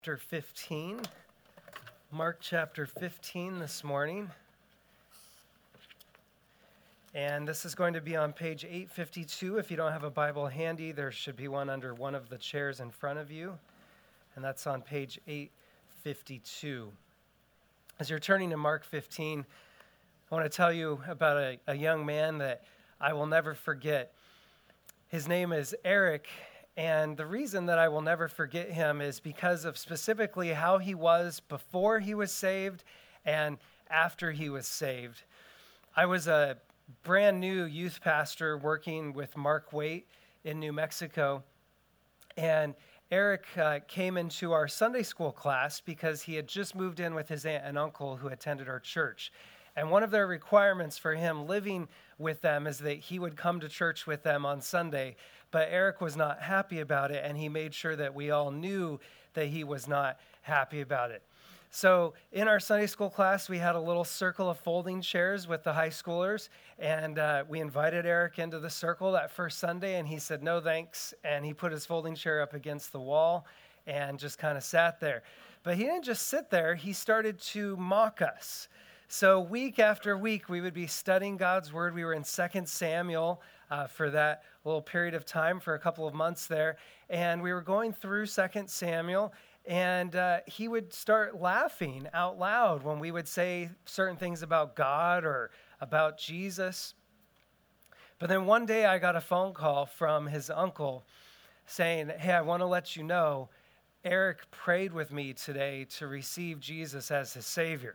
Chapter 15. Mark chapter 15 this morning. And this is going to be on page 852. If you don't have a Bible handy, there should be one under one of the chairs in front of you. And that's on page 852. As you're turning to Mark 15, I want to tell you about a young man that I will never forget. His name is Eric. And the reason that I will never forget him is because of specifically how he was before he was saved and after he was saved. I was a brand new youth pastor working with Mark Waite in New Mexico. And Eric came into our Sunday school class because he had just moved in with his aunt and uncle who attended our church. And one of their requirements for him living with them is that he would come to church with them on Sunday. But Eric was not happy about it, and he made sure that we all knew that he was not happy about it. So in our Sunday school class, we had a little circle of folding chairs with the high schoolers, and we invited Eric into the circle that first Sunday, and he said, "No, thanks," and he put his folding chair up against the wall and just kind of sat there. But he didn't just sit there. He started to mock us. So week after week, we would be studying God's Word. We were in 2 Samuel for that little period of time, for a couple of months there. And we were going through 2 Samuel, and he would start laughing out loud when we would say certain things about God or about Jesus. But then one day I got a phone call from his uncle saying, "Hey, I want to let you know, Eric prayed with me today to receive Jesus as his Savior."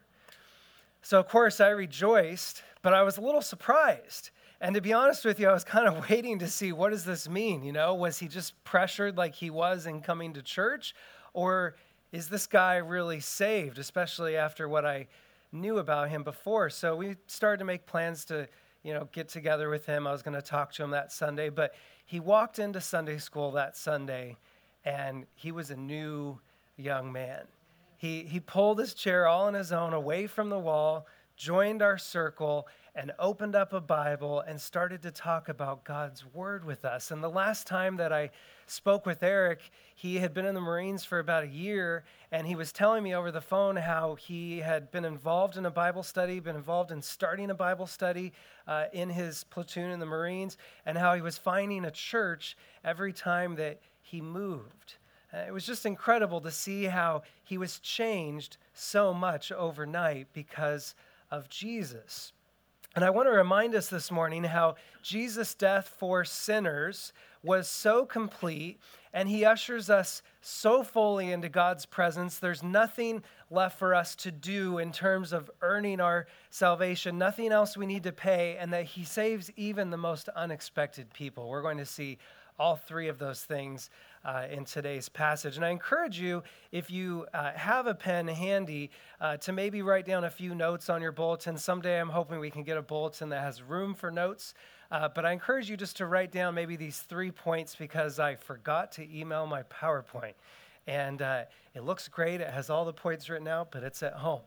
So, of course, I rejoiced, but I was a little surprised. And to be honest with you, I was kind of waiting to see, what does this mean? You know, was he just pressured like he was in coming to church? Or is this guy really saved, especially after what I knew about him before? So we started to make plans to, get together with him. I was going to talk to him that Sunday. But he walked into Sunday school that Sunday, and he was a new young man. He pulled his chair all on his own away from the wall, joined our circle, and opened up a Bible and started to talk about God's Word with us. And the last time that I spoke with Eric, he had been in the Marines for about a year, and he was telling me over the phone how he had been involved in a Bible study, been involved in starting a Bible study in his platoon in the Marines, and how he was finding a church every time that he moved. It was just incredible to see how he was changed so much overnight because of Jesus. And I want to remind us this morning how Jesus' death for sinners was so complete, and he ushers us so fully into God's presence. There's nothing left for us to do in terms of earning our salvation, nothing else we need to pay, and that he saves even the most unexpected people. We're going to see all three of those things in today's passage. And I encourage you, if you have a pen handy, to maybe write down a few notes on your bulletin. Someday I'm hoping we can get a bulletin that has room for notes. But I encourage you just to write down maybe these 3 points because I forgot to email my PowerPoint. And it looks great. It has all the points written out, but it's at home.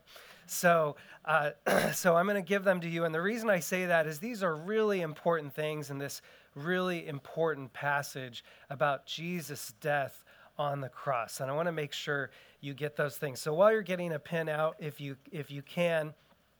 So I'm going to give them to you. And the reason I say that is these are really important things in this really important passage about Jesus' death on the cross. And I want to make sure you get those things. So while you're getting a pen out, if you can,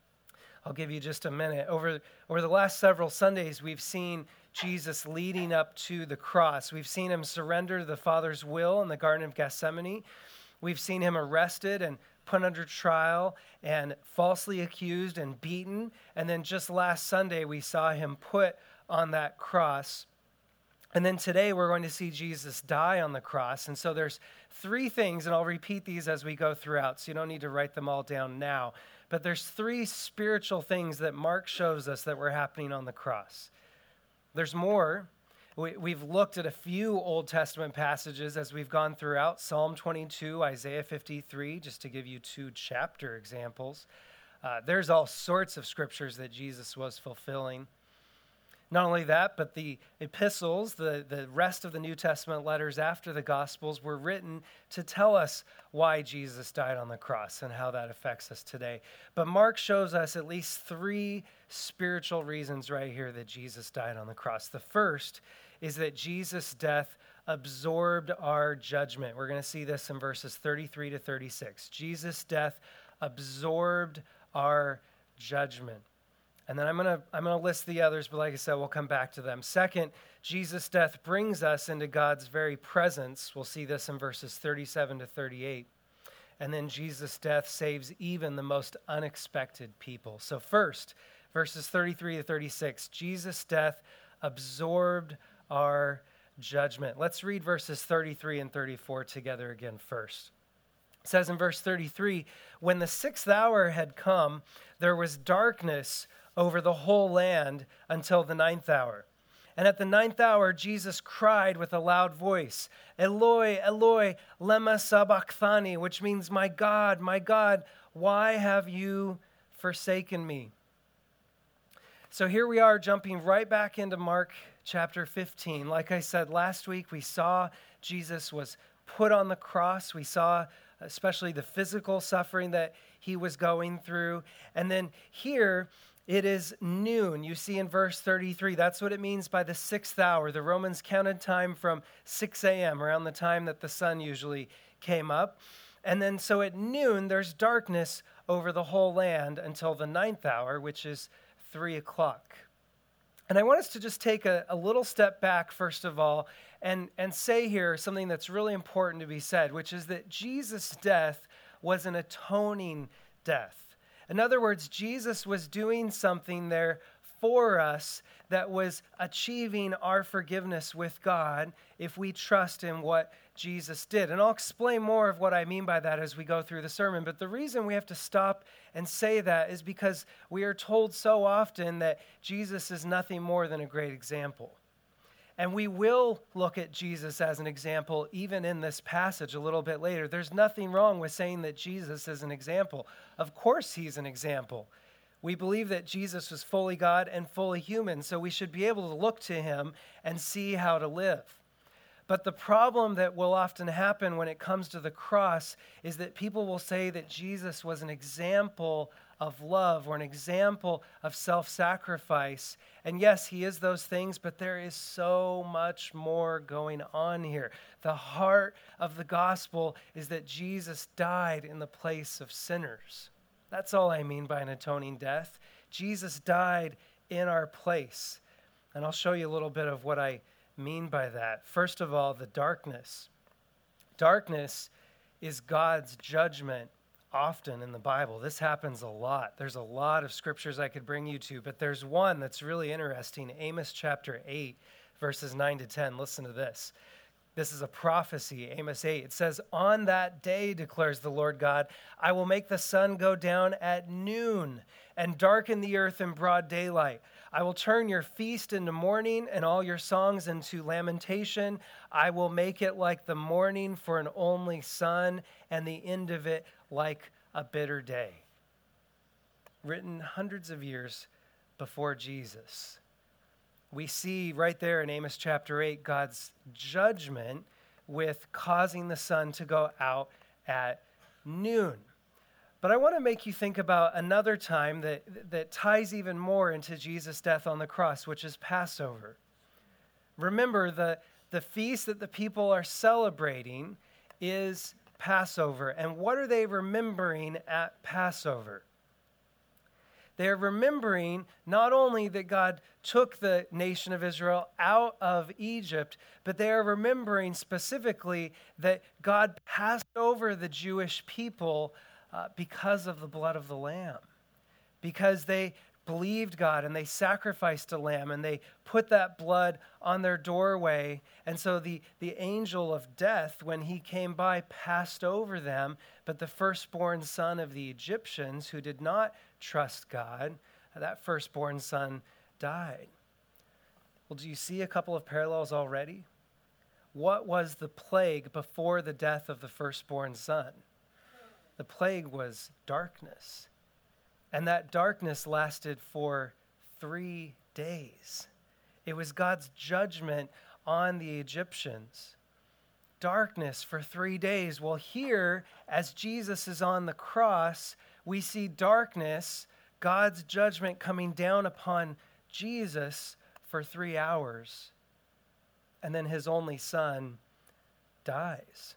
I'll give you just a minute. Over the last several Sundays, we've seen Jesus leading up to the cross. We've seen him surrender to the Father's will in the Garden of Gethsemane. We've seen him arrested and put under trial and falsely accused and beaten. And then just last Sunday, we saw him put on that cross. And then today, we're going to see Jesus die on the cross. And so there's 3 things, and I'll repeat these as we go throughout, so you don't need to write them all down now. But there's 3 spiritual things that Mark shows us that were happening on the cross. There's more. We've looked at a few Old Testament passages as we've gone throughout, Psalm 22, Isaiah 53, just to give you 2 chapter examples. There's all sorts of scriptures that Jesus was fulfilling. Not only that, but the epistles, the rest of the New Testament letters after the Gospels were written to tell us why Jesus died on the cross and how that affects us today. But Mark shows us at least 3 spiritual reasons right here that Jesus died on the cross. The first is that Jesus' death absorbed our judgment. We're going to see this in verses 33 to 36. Jesus' death absorbed our judgment. And then I'm going to list the others, but like I said, we'll come back to them. Second, Jesus' death brings us into God's very presence. We'll see this in verses 37 to 38. And then Jesus' death saves even the most unexpected people. So first, verses 33 to 36, Jesus' death absorbed our judgment. Let's read verses 33 and 34 together again first. It says in verse 33, when the 6th hour had come, there was darkness over the whole land until the 9th hour. And at the 9th hour, Jesus cried with a loud voice, Eloi, Eloi, lema sabachthani, which means, my God, why have you forsaken me? So here we are jumping right back into Mark chapter 15. Like I said last week, we saw Jesus was put on the cross. We saw especially the physical suffering that he was going through. And then here, it is noon. You see in verse 33, that's what it means by the 6th hour. The Romans counted time from 6 a.m., around the time that the sun usually came up. And then so at noon, there's darkness over the whole land until the 9th hour, which is 3 o'clock. And I want us to just take a little step back, first of all, and say here something that's really important to be said, which is that Jesus' death was an atoning death. In other words, Jesus was doing something there for us that was achieving our forgiveness with God if we trust in what Jesus did. And I'll explain more of what I mean by that as we go through the sermon. But the reason we have to stop and say that is because we are told so often that Jesus is nothing more than a great example. And we will look at Jesus as an example even in this passage a little bit later. There's nothing wrong with saying that Jesus is an example. Of course he's an example. We believe that Jesus was fully God and fully human, so we should be able to look to him and see how to live. But the problem that will often happen when it comes to the cross is that people will say that Jesus was an example of love or an example of self-sacrifice. And yes, he is those things, but there is so much more going on here. The heart of the gospel is that Jesus died in the place of sinners. That's all I mean by an atoning death. Jesus died in our place. And I'll show you a little bit of what I mean by that. First of all, the darkness. Darkness is God's judgment often in the Bible. This happens a lot. There's a lot of scriptures I could bring you to, but there's one that's really interesting. Amos chapter 8, verses 9 to 10. Listen to this. This is a prophecy, Amos 8. It says, on that day, declares the Lord God, I will make the sun go down at noon and darken the earth in broad daylight. I will turn your feast into mourning and all your songs into lamentation. I will make it like the morning for an only son and the end of it like a bitter day. Written hundreds of years before Jesus. We see right there in Amos chapter 8, God's judgment with causing the sun to go out at noon. But I want to make you think about another time that ties even more into Jesus' death on the cross, which is Passover. Remember, the feast that the people are celebrating is Passover. And what are they remembering at Passover? They're remembering not only that God took the nation of Israel out of Egypt, but they are remembering specifically that God passed over the Jewish people because of the blood of the Lamb. Because they believed God and they sacrificed a lamb and they put that blood on their doorway. And so the angel of death, when he came by, passed over them. But the firstborn son of the Egyptians who did not trust God, that firstborn son died. Well, do you see a couple of parallels already? What was the plague before the death of the firstborn son? The plague was darkness. And that darkness lasted for 3 days. It was God's judgment on the Egyptians. Darkness for 3 days. Well, here, as Jesus is on the cross, we see darkness, God's judgment coming down upon Jesus for 3 hours. And then his only son dies.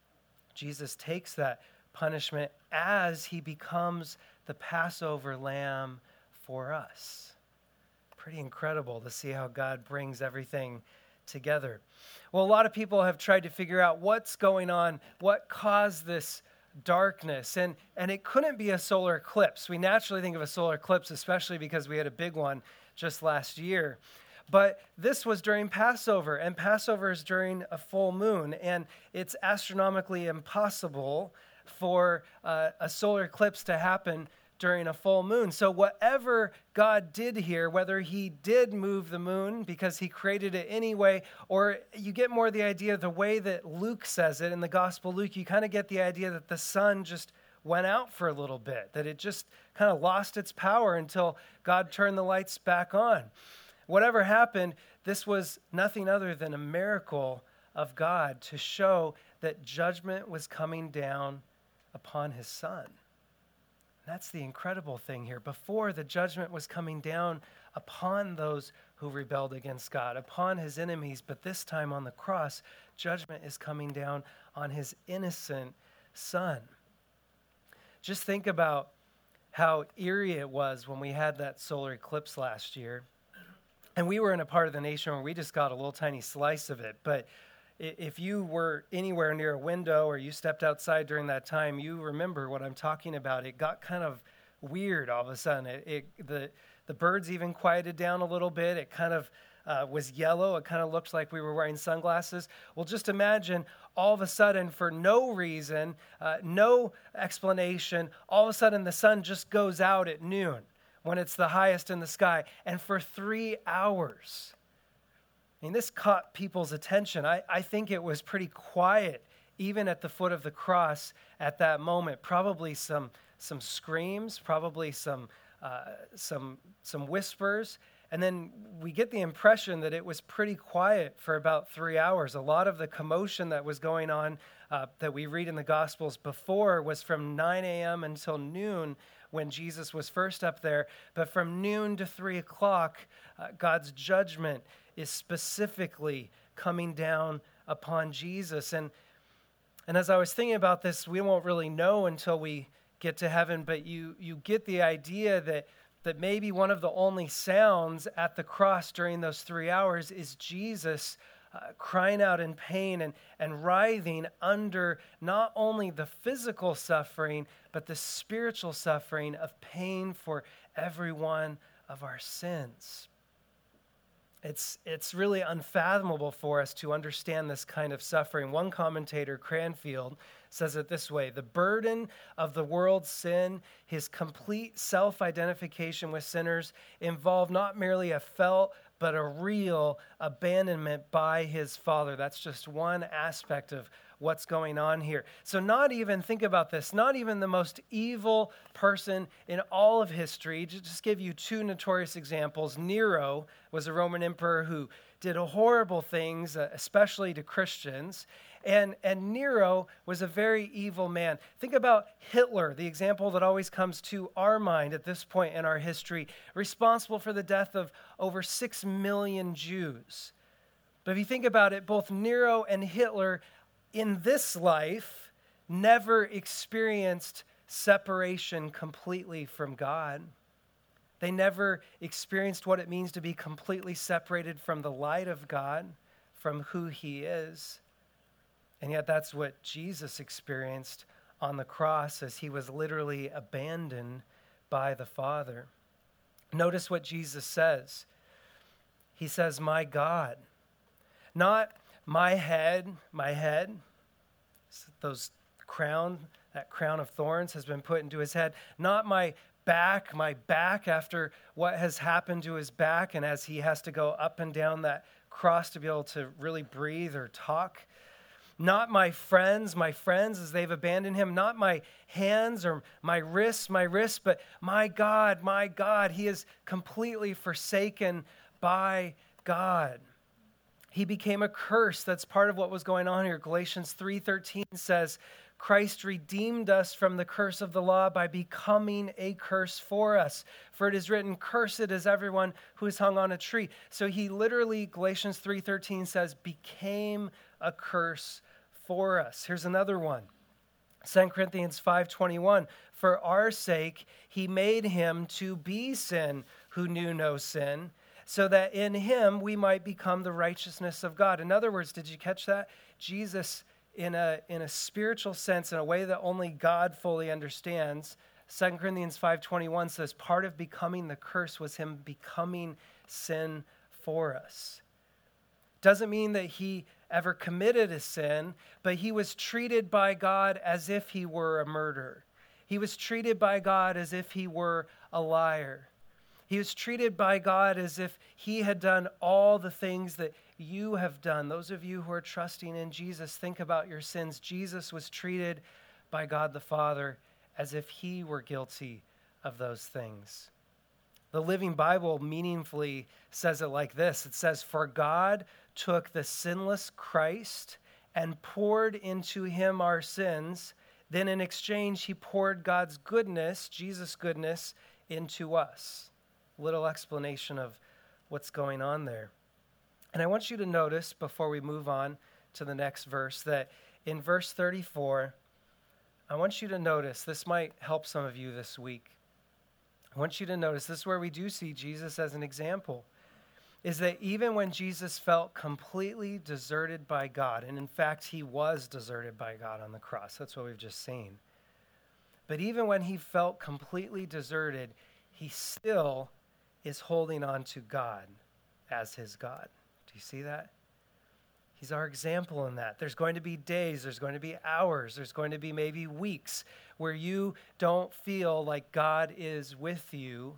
Jesus takes that punishment as he becomes the Passover lamb for us. Pretty incredible to see how God brings everything together. Well, a lot of people have tried to figure out what's going on, what caused this darkness, and it couldn't be a solar eclipse. We naturally think of a solar eclipse, especially because we had a big one just last year. But this was during Passover, and Passover is during a full moon, and it's astronomically impossible for a solar eclipse to happen during a full moon. So whatever God did here, whether he did move the moon because he created it anyway, or you get more the idea of the way that Luke says it in the Gospel of Luke, you kind of get the idea that the sun just went out for a little bit, that it just kind of lost its power until God turned the lights back on. Whatever happened, this was nothing other than a miracle of God to show that judgment was coming down upon his son. That's the incredible thing here. Before, the judgment was coming down upon those who rebelled against God, upon his enemies, but this time on the cross, judgment is coming down on his innocent son. Just think about how eerie it was when we had that solar eclipse last year. And we were in a part of the nation where we just got a little tiny slice of it. But if you were anywhere near a window or you stepped outside during that time, you remember what I'm talking about. It got kind of weird all of a sudden. The birds even quieted down a little bit. It kind of was yellow. It kind of looked like we were wearing sunglasses. Well, just imagine all of a sudden, for no reason, no explanation, all of a sudden the sun just goes out at noon when it's the highest in the sky. And for 3 hours, I mean, this caught people's attention. I think it was pretty quiet, even at the foot of the cross at that moment. Probably some screams, probably some whispers. And then we get the impression that it was pretty quiet for about 3 hours. A lot of the commotion that was going on that we read in the Gospels before was from 9 a.m. until noon, when Jesus was first up there. But from noon to 3 o'clock, God's judgment is specifically coming down upon Jesus. And as I was thinking about this, we won't really know until we get to heaven, but you get the idea that maybe one of the only sounds at the cross during those 3 hours is Jesus crying out in pain and writhing under not only the physical suffering, but the spiritual suffering of paying for every one of our sins. It's really unfathomable for us to understand this kind of suffering. One commentator, Cranfield, says it this way: the burden of the world's sin, his complete self-identification with sinners, involved not merely a felt but a real abandonment by his Father. That's just one aspect of what's going on here. So think about this, not even the most evil person in all of history. Just give you two notorious examples. Nero was a Roman emperor who did horrible things, especially to Christians. And Nero was a very evil man. Think about Hitler, the example that always comes to our mind at this point in our history, responsible for the death of over 6 million Jews. But if you think about it, both Nero and Hitler in this life never experienced separation completely from God. They never experienced what it means to be completely separated from the light of God, from who he is. And yet that's what Jesus experienced on the cross, as he was literally abandoned by the Father. Notice what Jesus says. He says, "My God." Not my head. That crown of thorns has been put into his head. Not my back after what has happened to his back, and as he has to go up and down that cross to be able to really breathe or talk. Not my friends as they've abandoned him. Not my hands or my wrists, but my God, he is completely forsaken by God. He became a curse. That's part of what was going on here. Galatians 3:13 says, Christ redeemed us from the curse of the law by becoming a curse for us. For it is written, cursed is everyone who is hung on a tree. So he literally, Galatians 3:13 says, became a curse for us. Here's another one. 2 Corinthians 5:21, for our sake he made him to be sin who knew no sin, so that in him we might become the righteousness of God. In other words, did you catch that? Jesus, in a spiritual sense, in a way that only God fully understands, 2 Corinthians 5:21 says part of becoming the curse was him becoming sin for us. Doesn't mean that he ever committed a sin, but he was treated by God as if he were a murderer. He was treated by God as if he were a liar. He was treated by God as if he had done all the things that you have done. Those of you who are trusting in Jesus, think about your sins. Jesus was treated by God the Father as if he were guilty of those things. The Living Bible meaningfully says it like this. It says, for God took the sinless Christ and poured into him our sins. Then in exchange, he poured God's goodness, Jesus' goodness, into us. Little explanation of what's going on there. And I want you to notice, before we move on to the next verse, that in verse 34, I want you to notice, this might help some of you this week. I want you to notice, this is where we do see Jesus as an example, is that even when Jesus felt completely deserted by God, and in fact, he was deserted by God on the cross, that's what we've just seen. But even when he felt completely deserted, he still is holding on to God as his God. Do you see that? He's our example in that. There's going to be days, there's going to be hours, there's going to be maybe weeks where you don't feel like God is with you.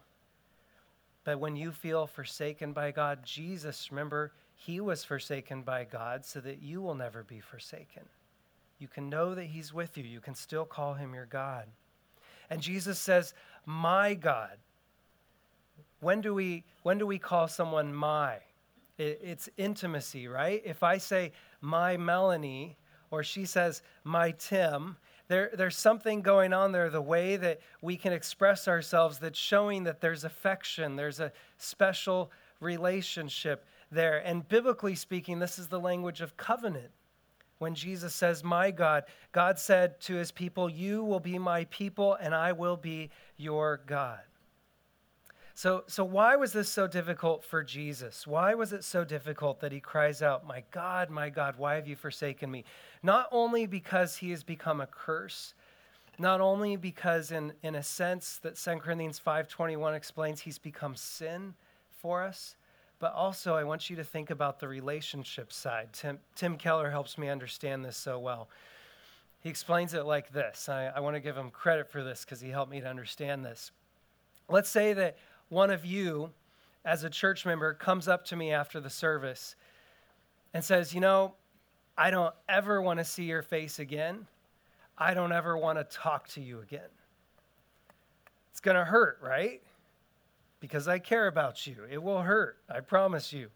But when you feel forsaken by God, Jesus, remember, he was forsaken by God so that you will never be forsaken. You can know that he's with you. You can still call him your God. And Jesus says, my God. When do we call someone my? It's intimacy, right? If I say my Melanie, or she says my Tim, there's something going on there, the way that we can express ourselves that's showing that there's affection, there's a special relationship there. And biblically speaking, this is the language of covenant. When Jesus says, my God, God said to his people, you will be my people and I will be your God. So why was this so difficult for Jesus? Why was it so difficult that he cries out, my God, why have you forsaken me? Not only because he has become a curse, not only because in a sense that 2 Corinthians 5:21 explains he's become sin for us, but also I want you to think about the relationship side. Tim Keller helps me understand this so well. He explains it like this. I want to give him credit for this because he helped me to understand this. Let's say that one of you, as a church member, comes up to me after the service and says, I don't ever want to see your face again. I don't ever want to talk to you again. It's going to hurt, right? Because I care about you. It will hurt, I promise you.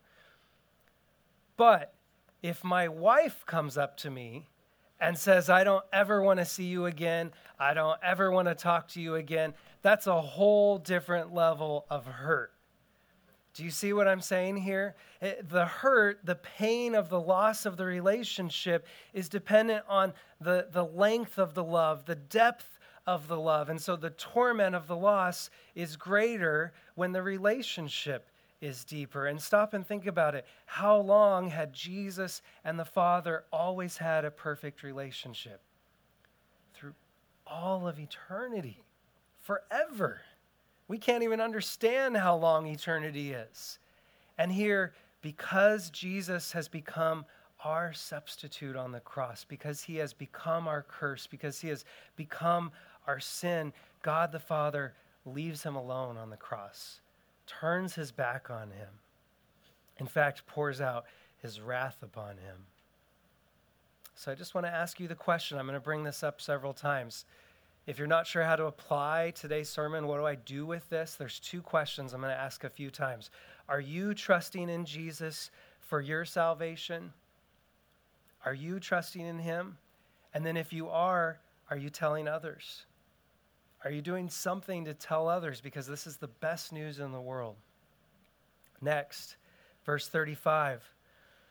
But if my wife comes up to me and says, I don't ever want to see you again, I don't ever want to talk to you again, that's a whole different level of hurt. Do you see what I'm saying here? The hurt, the pain of the loss of the relationship is dependent on the length of the love, the depth of the love. And so the torment of the loss is greater when the relationship is deeper. And stop and think about it. How long had Jesus and the Father always had a perfect relationship? Through all of eternity, forever. We can't even understand how long eternity is. And here, because Jesus has become our substitute on the cross, because he has become our curse, because he has become our sin, God the Father leaves him alone on the cross, turns his back on him, in fact, pours out his wrath upon him. So I just want to ask you the question. I'm going to bring this up several times. If you're not sure how to apply today's sermon, what do I do with this? There's two questions I'm going to ask a few times. Are you trusting in Jesus for your salvation? Are you trusting in him? And then if you are you telling others? Are you doing something to tell others? Because this is the best news in the world. Next, verse 35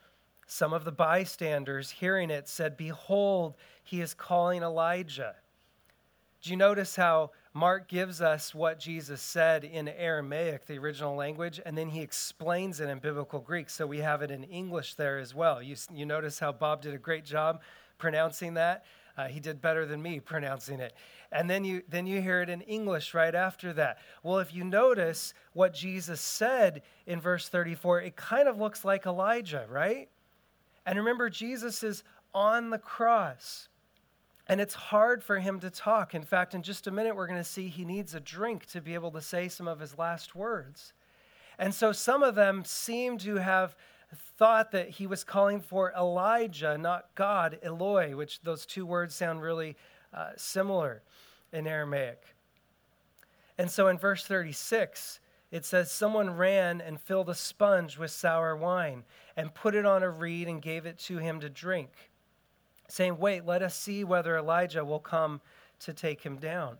Some of the bystanders hearing it said, "Behold, he is calling Elijah." Do you notice how Mark gives us what Jesus said in Aramaic, the original language, and then he explains it in biblical Greek, so we have it in English there as well. You notice how Bob did a great job pronouncing that? He did better than me pronouncing it. And then you hear it in English right after that. Well, if you notice what Jesus said in verse 34, it kind of looks like Elijah, right? And remember, Jesus is on the cross. And it's hard for him to talk. In fact, in just a minute, we're going to see he needs a drink to be able to say some of his last words. And so some of them seem to have thought that he was calling for Elijah, not God, Eloi, which those two words sound really similar in Aramaic. And so in verse 36, it says, "Someone ran and filled a sponge with sour wine and put it on a reed and gave it to him to drink, saying, 'Wait, let us see whether Elijah will come to take him down.'"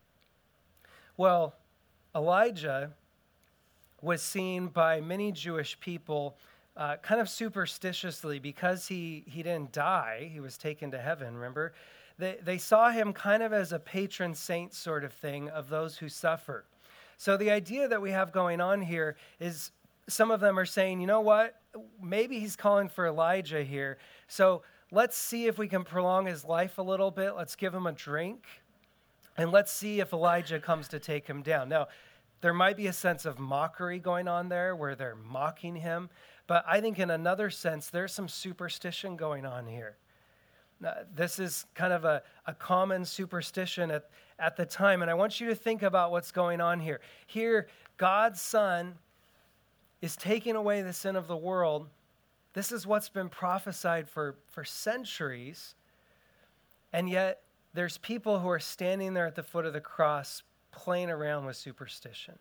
Well, Elijah was seen by many Jewish people kind of superstitiously because he didn't die. He was taken to heaven, remember? They saw him kind of as a patron saint sort of thing of those who suffer. So the idea that we have going on here is some of them are saying, you know what? Maybe he's calling for Elijah here. So let's see if we can prolong his life a little bit. Let's give him a drink. And let's see if Elijah comes to take him down. Now, there might be a sense of mockery going on there where they're mocking him. But I think in another sense, there's some superstition going on here. This is kind of a common superstition at the time. And I want you to think about what's going on here. Here, God's Son is taking away the sin of the world. This is what's been prophesied for centuries. And yet, there's people who are standing there at the foot of the cross playing around with superstition.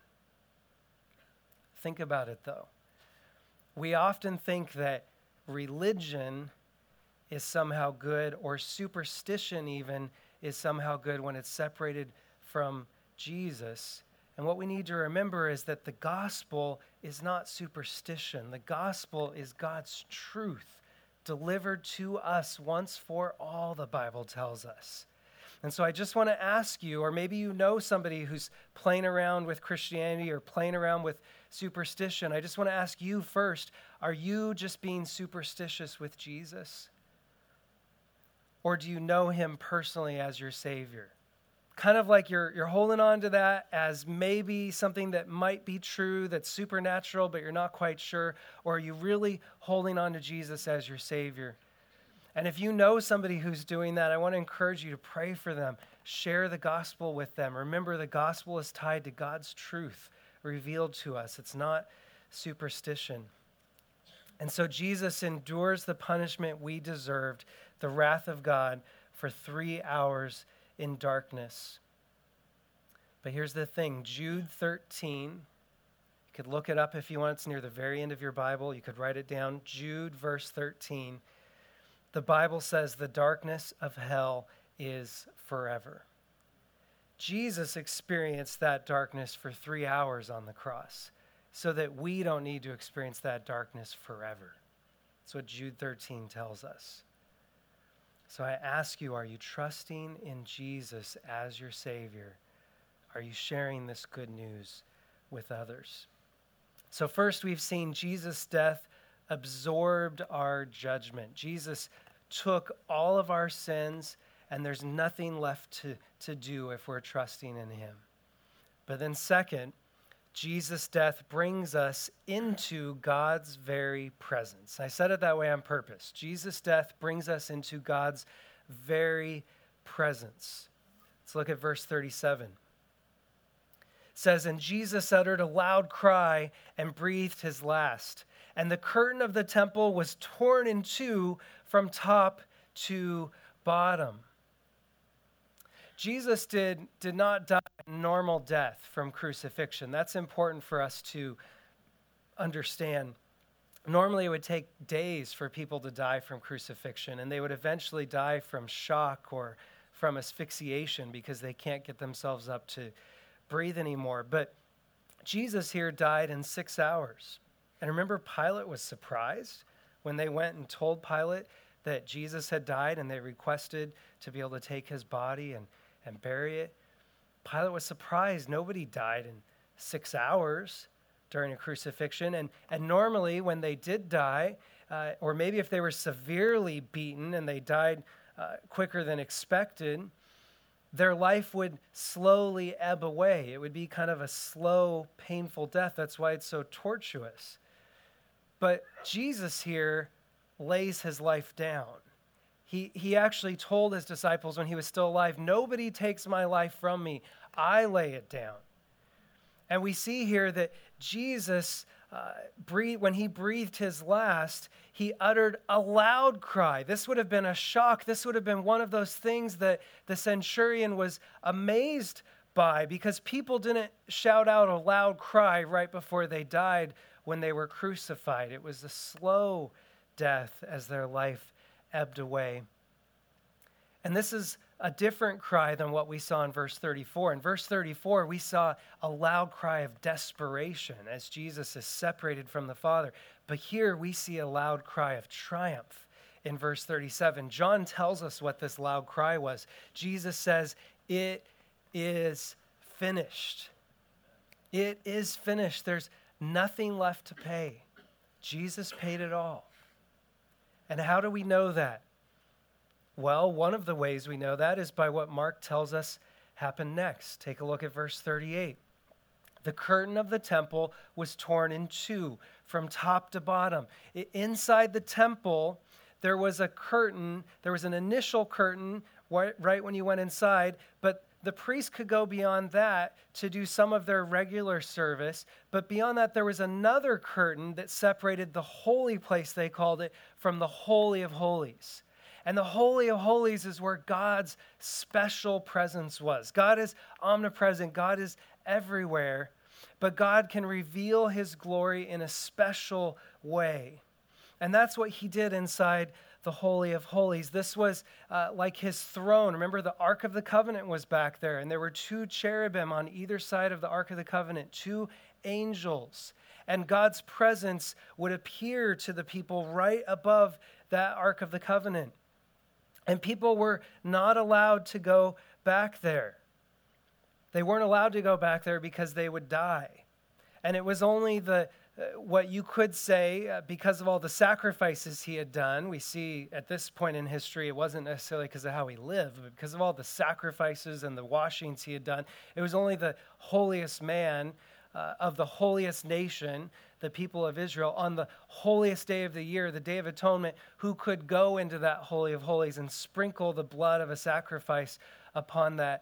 Think about it, though. We often think that religion is somehow good, or superstition even is somehow good when it's separated from Jesus. And what we need to remember is that the gospel is not superstition. The gospel is God's truth delivered to us once for all, the Bible tells us. And so I just want to ask you, or maybe you know somebody who's playing around with Christianity or playing around with superstition. I just want to ask you first, are you just being superstitious with Jesus? Or do you know him personally as your Savior? Kind of like you're holding on to that as maybe something that might be true, that's supernatural, but you're not quite sure. Or are you really holding on to Jesus as your Savior? And if you know somebody who's doing that, I want to encourage you to pray for them. Share the gospel with them. Remember, the gospel is tied to God's truth revealed to us. It's not superstition. And so Jesus endures the punishment we deserved, the wrath of God, for 3 hours in darkness. But here's the thing, Jude 13, you could look it up if you want. It's near the very end of your Bible. You could write it down. Jude, verse 13. The Bible says the darkness of hell is forever. Jesus experienced that darkness for 3 hours on the cross so that we don't need to experience that darkness forever. That's what Jude 13 tells us. So I ask you, are you trusting in Jesus as your Savior? Are you sharing this good news with others? So first, we've seen Jesus' death absorbed our judgment. Jesus took all of our sins, and there's nothing left to do if we're trusting in him. But then second, Jesus' death brings us into God's very presence. I said it that way on purpose. Jesus' death brings us into God's very presence. Let's look at verse 37. It says, "And Jesus uttered a loud cry and breathed his last. And the curtain of the temple was torn in two from top to bottom." Jesus did not die a normal death from crucifixion. That's important for us to understand. Normally, it would take days for people to die from crucifixion, and they would eventually die from shock or from asphyxiation because they can't get themselves up to breathe anymore. But Jesus here died in 6 hours. And remember, Pilate was surprised when they went and told Pilate that Jesus had died and they requested to be able to take his body and bury it, Pilate was surprised. Nobody died in 6 hours during a crucifixion. And normally when they did die, or maybe if they were severely beaten and they died quicker than expected, their life would slowly ebb away. It would be kind of a slow, painful death. That's why it's so tortuous. But Jesus here lays his life down. He actually told his disciples when he was still alive, "Nobody takes my life from me. I lay it down." And we see here that Jesus, when he breathed his last, he uttered a loud cry. This would have been a shock. This would have been one of those things that the centurion was amazed by, because people didn't shout out a loud cry right before they died when they were crucified. It was a slow death as their life ebbed away. And this is a different cry than what we saw in verse 34. In verse 34, we saw a loud cry of desperation as Jesus is separated from the Father. But here we see a loud cry of triumph in verse 37. John tells us what this loud cry was. Jesus says, "It is finished." It is finished. There's nothing left to pay. Jesus paid it all. And how do we know that? Well, one of the ways we know that is by what Mark tells us happened next. Take a look at verse 38. The curtain of the temple was torn in two from top to bottom. Inside the temple, there was a curtain. There was an initial curtain right when you went inside, but the priest could go beyond that to do some of their regular service. But beyond that, there was another curtain that separated the holy place, they called it, from the Holy of Holies. And the Holy of Holies is where God's special presence was. God is omnipresent. God is everywhere. But God can reveal his glory in a special way. And that's what he did inside the Holy of Holies. This was like his throne. Remember, the Ark of the Covenant was back there, and there were 2 cherubim on either side of the Ark of the Covenant, 2 angels. And God's presence would appear to the people right above that Ark of the Covenant. And people were not allowed to go back there. They weren't allowed to go back there because they would die. And it was only what you could say, because of all the sacrifices he had done. We see at this point in history, it wasn't necessarily because of how he lived, but because of all the sacrifices and the washings he had done. It was only the holiest man of the holiest nation, the people of Israel, on the holiest day of the year, the Day of Atonement, who could go into that Holy of Holies and sprinkle the blood of a sacrifice upon that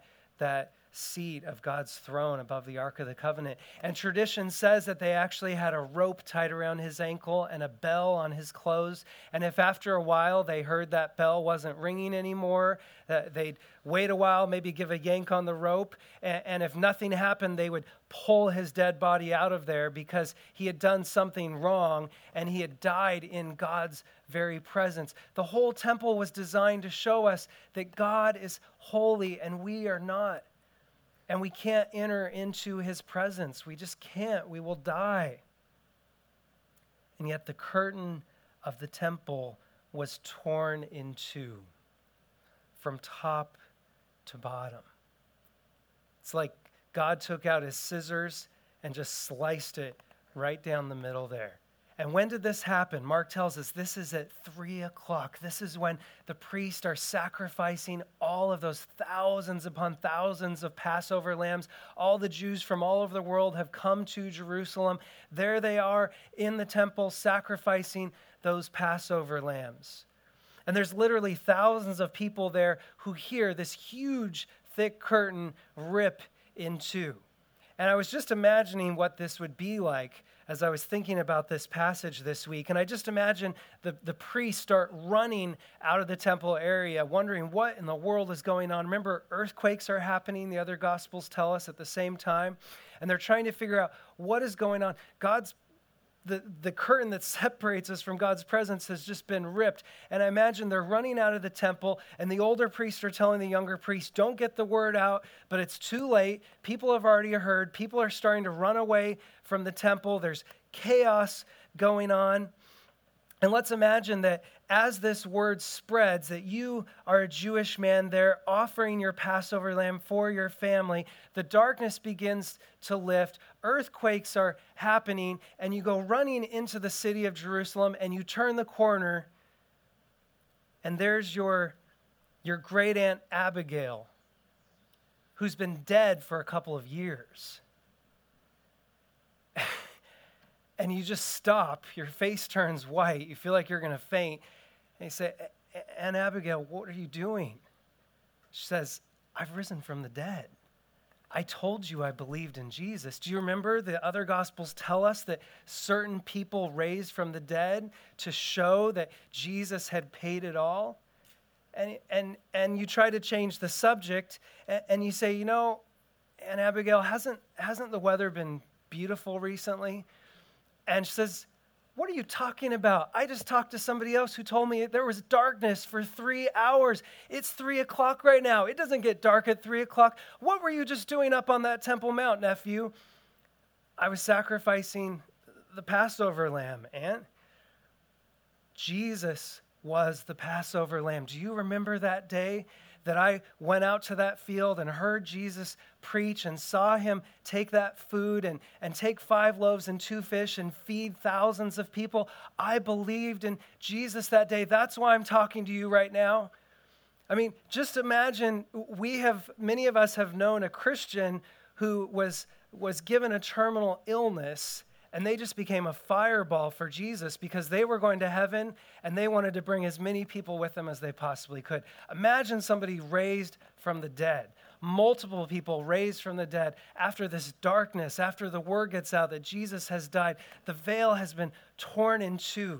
seat of God's throne above the Ark of the Covenant. And tradition says that they actually had a rope tied around his ankle and a bell on his clothes. And if after a while they heard that bell wasn't ringing anymore, they'd wait a while, maybe give a yank on the rope. And if nothing happened, they would pull his dead body out of there because he had done something wrong and he had died in God's very presence. The whole temple was designed to show us that God is holy and we are not. And we can't enter into his presence. We just can't. We will die. And yet the curtain of the temple was torn in two from top to bottom. It's like God took out his scissors and just sliced it right down the middle there. And when did this happen? Mark tells us this is at 3:00. This is when the priests are sacrificing all of those thousands upon thousands of Passover lambs. All the Jews from all over the world have come to Jerusalem. There they are in the temple sacrificing those Passover lambs. And there's literally thousands of people there who hear this huge, thick curtain rip in two. And I was just imagining what this would be like as I was thinking about this passage this week. And I just imagine the priests start running out of the temple area, wondering what in the world is going on. Remember, earthquakes are happening, the other Gospels tell us, at the same time. And they're trying to figure out what is going on. The curtain that separates us from God's presence has just been ripped. And I imagine they're running out of the temple, and the older priests are telling the younger priests, don't get the word out, but it's too late. People have already heard. People are starting to run away from the temple. There's chaos going on. And let's imagine that as this word spreads, that you are a Jewish man there offering your Passover lamb for your family. The darkness begins to lift. Earthquakes are happening, and you go running into the city of Jerusalem, and you turn the corner, and there's your great aunt Abigail, who's been dead for a couple of years. And you just stop, your face turns white, you feel like you're going to faint. And you say, Aunt Abigail, what are you doing? She says, I've risen from the dead. I told you I believed in Jesus. Do you remember the other Gospels tell us that certain people raised from the dead to show that Jesus had paid it all? And you try to change the subject, and you say, Aunt Abigail, hasn't the weather been beautiful recently? And she says, what are you talking about? I just talked to somebody else who told me there was darkness for 3 hours. It's 3 o'clock right now. It doesn't get dark at 3 o'clock. What were you just doing up on that Temple Mount, nephew? I was sacrificing the Passover lamb, Aunt. Jesus was the Passover lamb. Do you remember that day that I went out to that field and heard Jesus preach and saw him take that food and take 5 loaves and 2 fish and feed thousands of people? I believed in Jesus that day. That's why I'm talking to you right now. I mean, just imagine, many of us have known a Christian who was given a terminal illness, and they just became a fireball for Jesus because they were going to heaven and they wanted to bring as many people with them as they possibly could. Imagine somebody raised from the dead, multiple people raised from the dead after this darkness, after the word gets out that Jesus has died, the veil has been torn in two.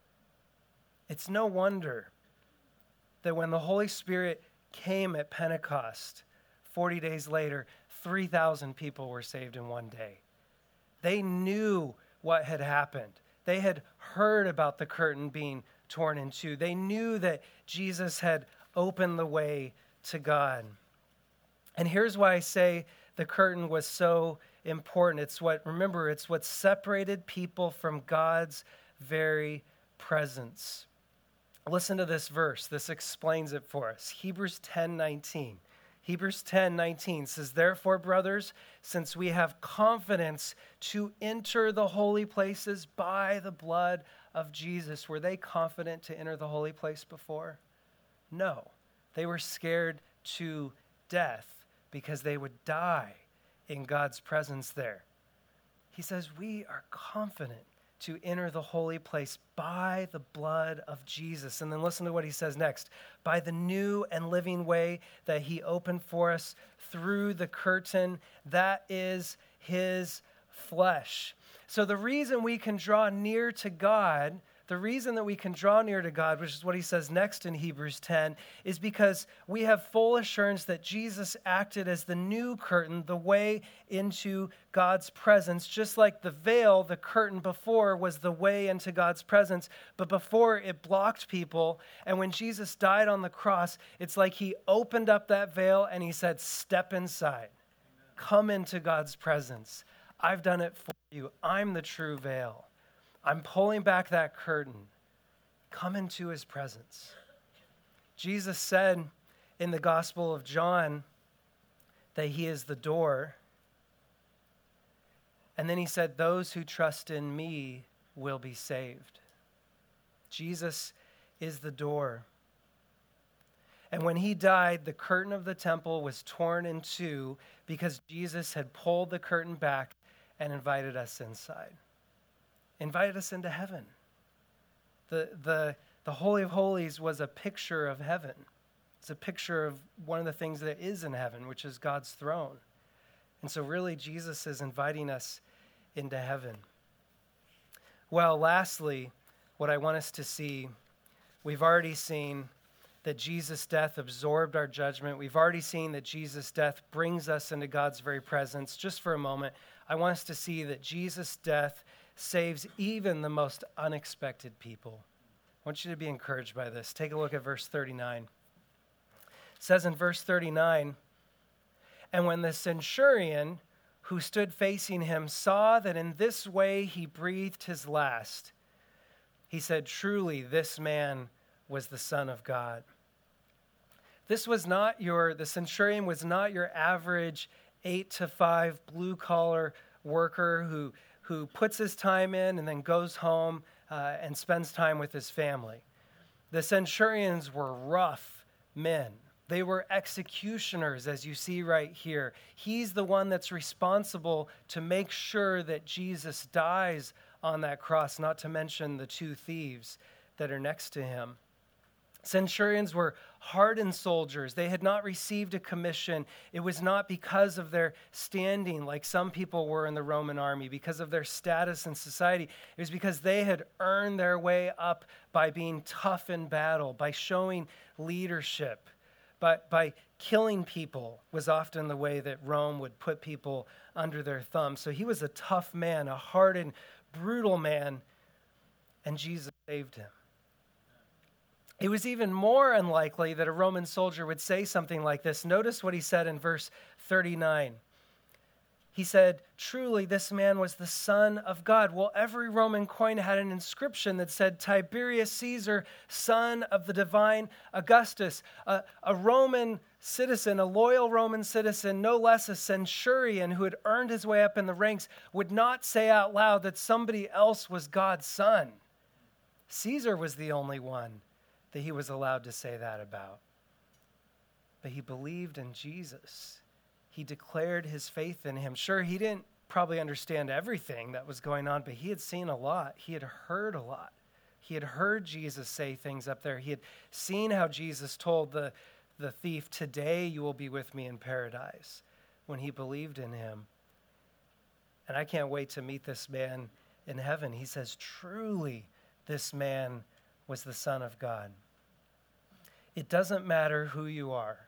It's no wonder that when the Holy Spirit came at Pentecost, 40 days later, 3,000 people were saved in one day. They knew what had happened. They had heard about the curtain being torn in two. They knew that Jesus had opened the way to God. And here's why I say the curtain was so important. It's what separated people from God's very presence. Listen to this verse. This explains it for us. Hebrews 10:19. Hebrews 10:19 says, therefore, brothers, since we have confidence to enter the holy places by the blood of Jesus. Were they confident to enter the holy place before? No. They were scared to death because they would die in God's presence there. He says, we are confident to enter the holy place by the blood of Jesus. And then listen to what he says next. By the new and living way that he opened for us through the curtain, that is his flesh. So the reason we can draw near to God, which is what he says next in Hebrews 10, is because we have full assurance that Jesus acted as the new curtain, the way into God's presence, just like the veil, the curtain before, was the way into God's presence, but before it blocked people. And when Jesus died on the cross, it's like he opened up that veil and he said, step inside. Amen. Come into God's presence. I've done it for you. I'm the true veil. I'm pulling back that curtain. Come into his presence. Jesus said in the Gospel of John that he is the door. And then he said, those who trust in me will be saved. Jesus is the door. And when he died, the curtain of the temple was torn in two because Jesus had pulled the curtain back and invited us inside. Invited us into heaven. The Holy of Holies was a picture of heaven. It's a picture of one of the things that is in heaven, which is God's throne. And so really, Jesus is inviting us into heaven. Well, lastly, what I want us to see, we've already seen that Jesus' death absorbed our judgment. We've already seen that Jesus' death brings us into God's very presence. Just for a moment, I want us to see that Jesus' death saves even the most unexpected people. I want you to be encouraged by this. Take a look at verse 39. It says in verse 39, and when the centurion who stood facing him saw that in this way he breathed his last, he said, "Truly, this man was the Son of God." The centurion was not your average 8 to 5 blue-collar worker who puts his time in and then goes home and spends time with his family. The centurions were rough men. They were executioners, as you see right here. He's the one that's responsible to make sure that Jesus dies on that cross, not to mention the 2 thieves that are next to him. Centurions were hardened soldiers. They had not received a commission. It was not because of their standing like some people were in the Roman army, because of their status in society. It was because they had earned their way up by being tough in battle, by showing leadership. But by killing people was often the way that Rome would put people under their thumb. So he was a tough man, a hardened, brutal man, and Jesus saved him. It was even more unlikely that a Roman soldier would say something like this. Notice what he said in verse 39. He said, "Truly, this man was the Son of God." Well, every Roman coin had an inscription that said, "Tiberius Caesar, son of the divine Augustus." A Roman citizen, a loyal Roman citizen, no less a centurion who had earned his way up in the ranks, would not say out loud that somebody else was God's son. Caesar was the only one that he was allowed to say that about. But he believed in Jesus. He declared his faith in him. Sure, he didn't probably understand everything that was going on, but he had seen a lot. He had heard a lot. He had heard Jesus say things up there. He had seen how Jesus told the thief, "Today you will be with me in paradise," when he believed in him. And I can't wait to meet this man in heaven. He says, "Truly, this man was the Son of God." It doesn't matter who you are,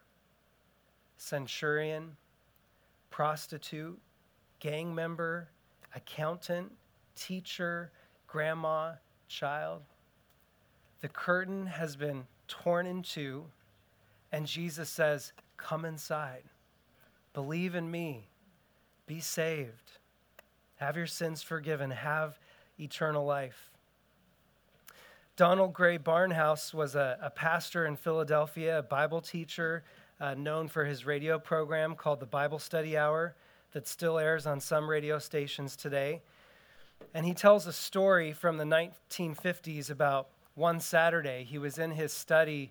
centurion, prostitute, gang member, accountant, teacher, grandma, child. The curtain has been torn in two, and Jesus says, "Come inside. Believe in me. Be saved. Have your sins forgiven. Have eternal life." Donald Gray Barnhouse was a pastor in Philadelphia, a Bible teacher, known for his radio program called the Bible Study Hour that still airs on some radio stations today. And he tells a story from the 1950s about one Saturday. He was in his study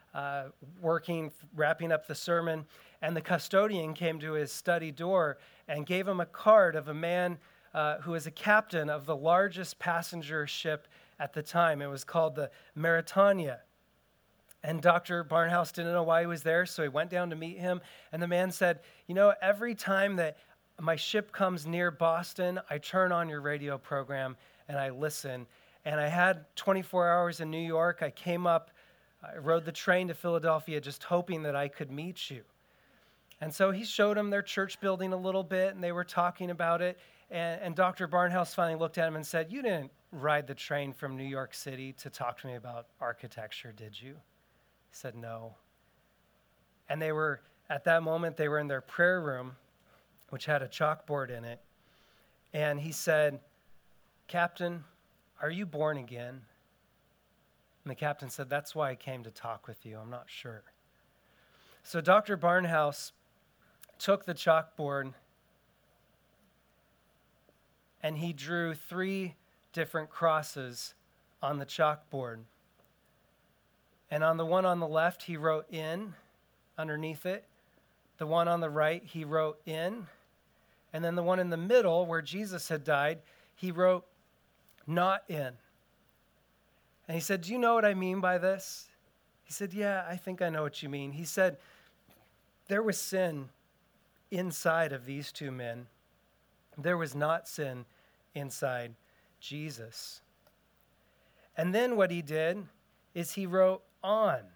wrapping up the sermon, and the custodian came to his study door and gave him a card of a man who was a captain of the largest passenger ship at the time. It was called the Mauretania. And Dr. Barnhouse didn't know why he was there, so he went down to meet him. And the man said, "Every time that my ship comes near Boston, I turn on your radio program and I listen. And I had 24 hours in New York. I came up, I rode the train to Philadelphia just hoping that I could meet you." And so he showed him their church building a little bit, and they were talking about it. And Dr. Barnhouse finally looked at him and said, "You didn't ride the train from New York City to talk to me about architecture, did you?" He said, "No." And at that moment, they were in their prayer room, which had a chalkboard in it. And he said, "Captain, are you born again?" And the captain said, "That's why I came to talk with you. I'm not sure." So Dr. Barnhouse took the chalkboard and he drew 3 different crosses on the chalkboard. And on the one on the left, he wrote "in" underneath it. The one on the right, he wrote "in." And then the one in the middle, where Jesus had died, he wrote "not in." And he said, "Do you know what I mean by this?" He said, "Yeah, I think I know what you mean." He said, there was sin inside of these 2 men. There was not sin inside Jesus. And then what he did is he wrote "on."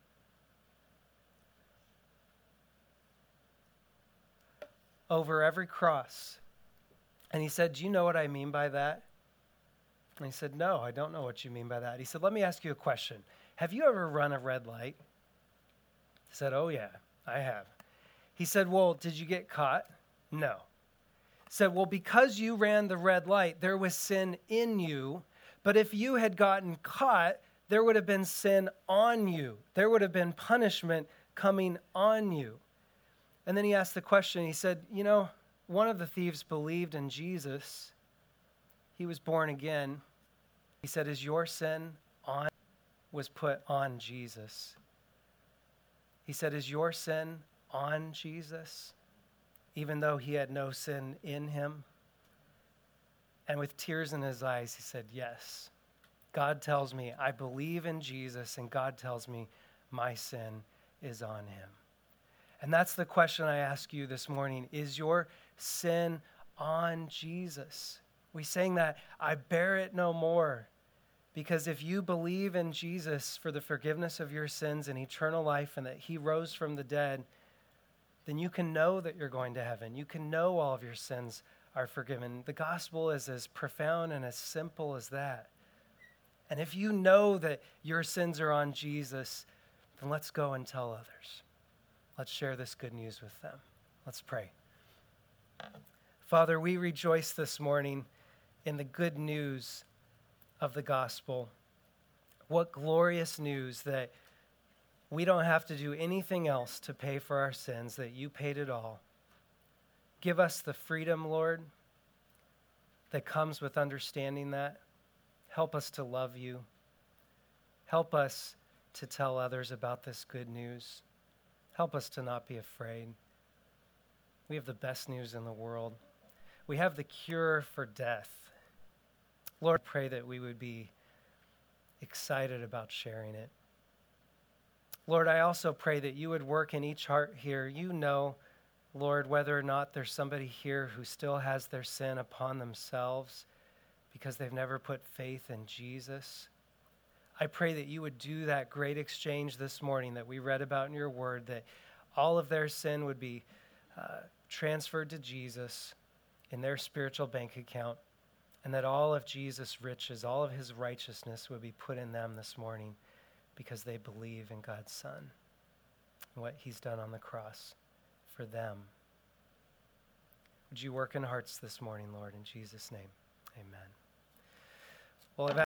Over every cross. And he said, "Do you know what I mean by that?" And he said, "No, I don't know what you mean by that." He said, "Let me ask you a question. Have you ever run a red light?" He said, "Oh yeah, I have." He said, "Well, did you get caught?" "No." He said, "Well, because you ran the red light, there was sin in you, But if you had gotten caught, there would have been sin on you. There would have been punishment coming on you. And then he asked the question, he said, one of the thieves believed in Jesus. He was born again. He said, is your sin was put on Jesus? He said, is your sin on Jesus, even though he had no sin in him? And with tears in his eyes, he said, yes. God tells me I believe in Jesus, and God tells me my sin is on him. And that's the question I ask you this morning. Is your sin on Jesus? We sang that, I bear it no more. Because if you believe in Jesus for the forgiveness of your sins and eternal life, and that he rose from the dead, then you can know that you're going to heaven. You can know all of your sins are forgiven. The gospel is as profound and as simple as that. And if you know that your sins are on Jesus, then let's go and tell others. Let's share this good news with them. Let's pray. Father, we rejoice this morning in the good news of the gospel. What glorious news that we don't have to do anything else to pay for our sins, that you paid it all. Give us the freedom, Lord, that comes with understanding that. Help us to love you. Help us to tell others about this good news. Help us to not be afraid. We have the best news in the world. We have the cure for death. Lord, I pray that we would be excited about sharing it. Lord, I also pray that you would work in each heart here. You know, Lord, whether or not there's somebody here who still has their sin upon themselves because they've never put faith in Jesus. I pray that you would do that great exchange this morning that we read about in your word, that all of their sin would be transferred to Jesus in their spiritual bank account, and that all of Jesus' riches, all of his righteousness would be put in them this morning because they believe in God's Son and what he's done on the cross for them. Would you work in hearts this morning, Lord, in Jesus' name? Amen. Well,